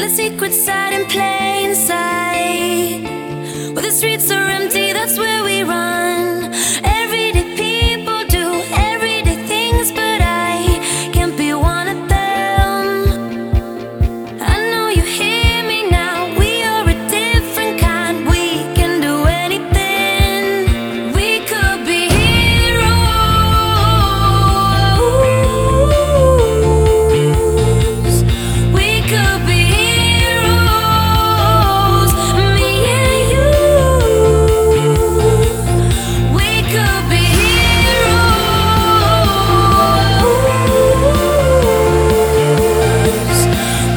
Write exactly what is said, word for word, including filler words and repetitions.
secret side in plain sight. Where the streets are empty, that's where we run.